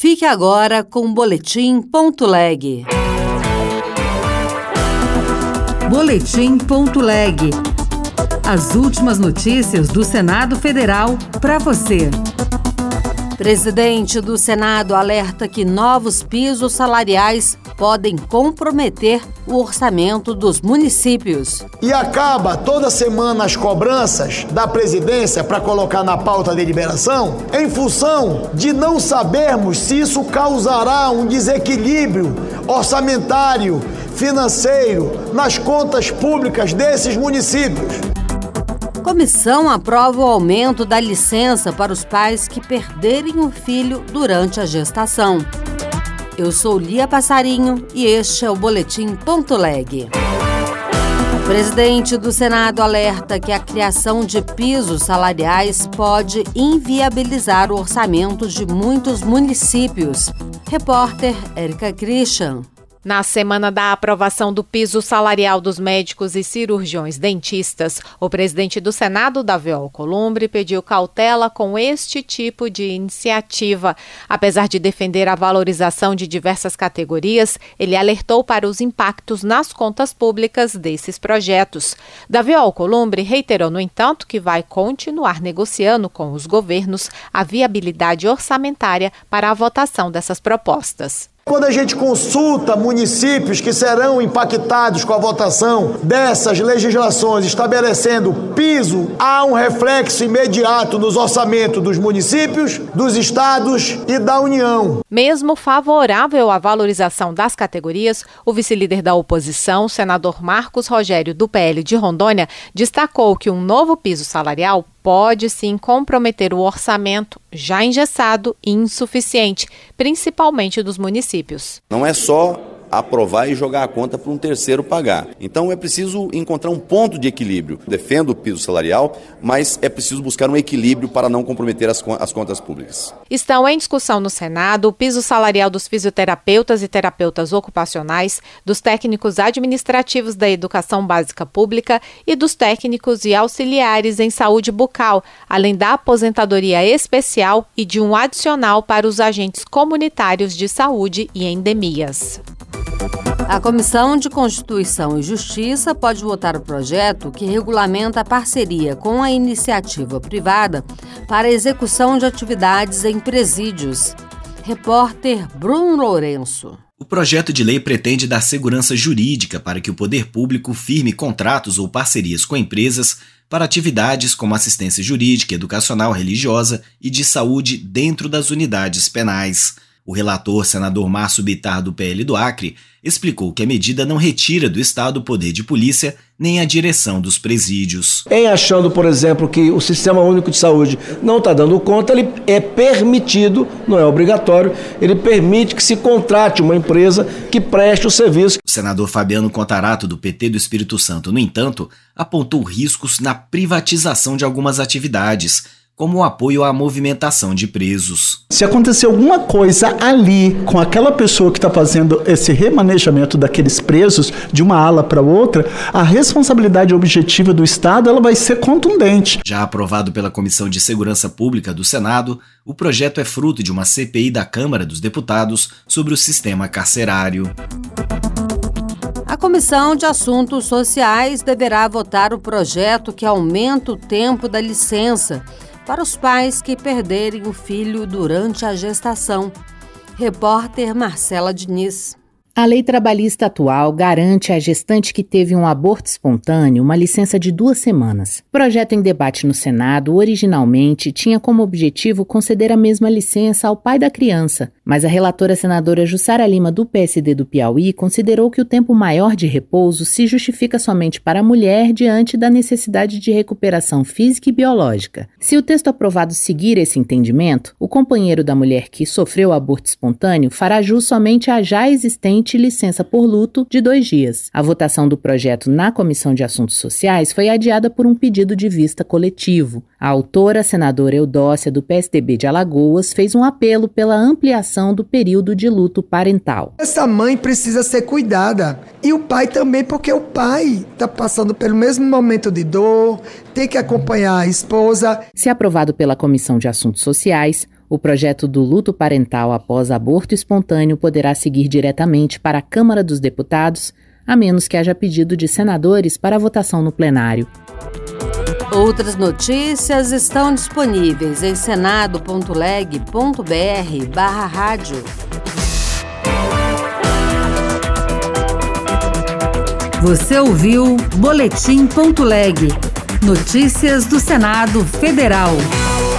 Fique agora com o Boletim.leg. Boletim.leg. As últimas notícias do Senado Federal para você. Presidente do Senado alerta que novos pisos salariais podem comprometer o orçamento dos municípios. E acaba toda semana as cobranças da presidência para colocar na pauta de deliberação em função de não sabermos se isso causará um desequilíbrio orçamentário, financeiro, nas contas públicas desses municípios. Comissão aprova o aumento da licença para os pais que perderem o filho durante a gestação. Eu sou Lia Passarinho e este é o Boletim.leg. O presidente do Senado alerta que a criação de pisos salariais pode inviabilizar o orçamento de muitos municípios. Repórter Érica Christian. Na semana da aprovação do piso salarial dos médicos e cirurgiões dentistas, o presidente do Senado, Davi Alcolumbre, pediu cautela com este tipo de iniciativa. Apesar de defender a valorização de diversas categorias, ele alertou para os impactos nas contas públicas desses projetos. Davi Alcolumbre reiterou, no entanto, que vai continuar negociando com os governos a viabilidade orçamentária para a votação dessas propostas. Quando a gente consulta municípios que serão impactados com a votação dessas legislações estabelecendo piso, há um reflexo imediato nos orçamentos dos municípios, dos estados e da União. Mesmo favorável à valorização das categorias, o vice-líder da oposição, o senador Marcos Rogério, do PL de Rondônia, destacou que um novo piso salarial pode sim comprometer o orçamento já engessado e insuficiente, principalmente dos municípios. Não é só aprovar e jogar a conta para um terceiro pagar. Então é preciso encontrar um ponto de equilíbrio. Defendo o piso salarial, mas é preciso buscar um equilíbrio para não comprometer as contas públicas. Estão em discussão no Senado o piso salarial dos fisioterapeutas e terapeutas ocupacionais, dos técnicos administrativos da educação básica pública e dos técnicos e auxiliares em saúde bucal, além da aposentadoria especial e de um adicional para os agentes comunitários de saúde e endemias. A Comissão de Constituição e Justiça pode votar o projeto que regulamenta a parceria com a iniciativa privada para a execução de atividades em presídios. Repórter Bruno Lourenço. O projeto de lei pretende dar segurança jurídica para que o poder público firme contratos ou parcerias com empresas para atividades como assistência jurídica, educacional, religiosa e de saúde dentro das unidades penais. O relator, senador Márcio Bittar, do PL do Acre, explicou que a medida não retira do Estado o poder de polícia nem a direção dos presídios. Em achando, por exemplo, que o Sistema Único de Saúde não está dando conta, ele é permitido, não é obrigatório, ele permite que se contrate uma empresa que preste o serviço. O senador Fabiano Contarato, do PT do Espírito Santo, no entanto, apontou riscos na privatização de algumas atividades, como o apoio à movimentação de presos. Se acontecer alguma coisa ali com aquela pessoa que está fazendo esse remanejamento daqueles presos de uma ala para outra, a responsabilidade objetiva do Estado ela vai ser contundente. Já aprovado pela Comissão de Segurança Pública do Senado, o projeto é fruto de uma CPI da Câmara dos Deputados sobre o sistema carcerário. A Comissão de Assuntos Sociais deverá votar o projeto que aumenta o tempo da licença para os pais que perderem o filho durante a gestação. Repórter Marcela Diniz. A lei trabalhista atual garante à gestante que teve um aborto espontâneo uma licença de 2 semanas. O projeto em debate no Senado originalmente tinha como objetivo conceder a mesma licença ao pai da criança, mas a relatora senadora Jussara Lima, do PSD do Piauí, considerou que o tempo maior de repouso se justifica somente para a mulher diante da necessidade de recuperação física e biológica. Se o texto aprovado seguir esse entendimento, o companheiro da mulher que sofreu o aborto espontâneo fará jus somente à já existente licença por luto de 2 dias. A votação do projeto na Comissão de Assuntos Sociais foi adiada por um pedido de vista coletivo. A autora, a senadora Eudócia, do PSDB de Alagoas, fez um apelo pela ampliação do período de luto parental. Essa mãe precisa ser cuidada. E o pai também, porque o pai está passando pelo mesmo momento de dor, tem que acompanhar a esposa. Se aprovado pela Comissão de Assuntos Sociais, O projeto do luto parental após aborto espontâneo poderá seguir diretamente para a Câmara dos Deputados, a menos que haja pedido de senadores para votação no plenário. Outras notícias estão disponíveis em senado.leg.br/rádio. Você ouviu Boletim.leg. Notícias do Senado Federal.